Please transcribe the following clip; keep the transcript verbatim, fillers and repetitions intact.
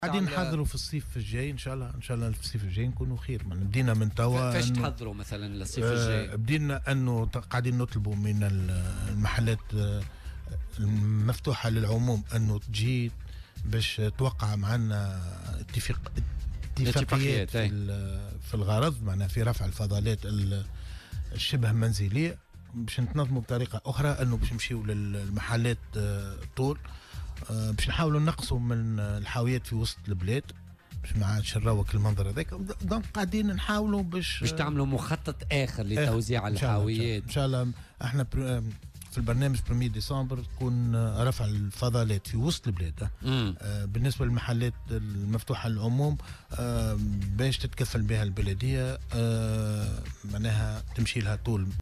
قاعدين نحضروا في الصيف الجاي ان شاء الله ان شاء الله في الصيف الجاي نكونوا خير. من بدينا من توا. فاش تحضروا مثلا للصيف الجاي؟ آه بدينا انه قاعدين نطلبوا من المحلات آه المفتوحه للعموم انه تجي باش توقع معنا اتفاق اتفاقيات في, في الغرض، معناها في رفع الفضلات الشبه منزليه، باش نتنظموا بطريقه اخرى انه باش نمشيو للمحلات آه طول آه باش نحاولوا نقصوا من الحاويات في وسط البلاد باش ما عادش نروق المنظر هذاك. دونك قاعدين نحاولوا باش باش تعملوا مخطط اخر لتوزيع الحاويات. ان شاء الله احنا في البرنامج واحد ديسمبر تكون رفع الفضلات في وسط البلاد. آه بالنسبه للمحلات المفتوحه للعموم آه باش تتكفل بها البلديه آه معناها تمشي لها طول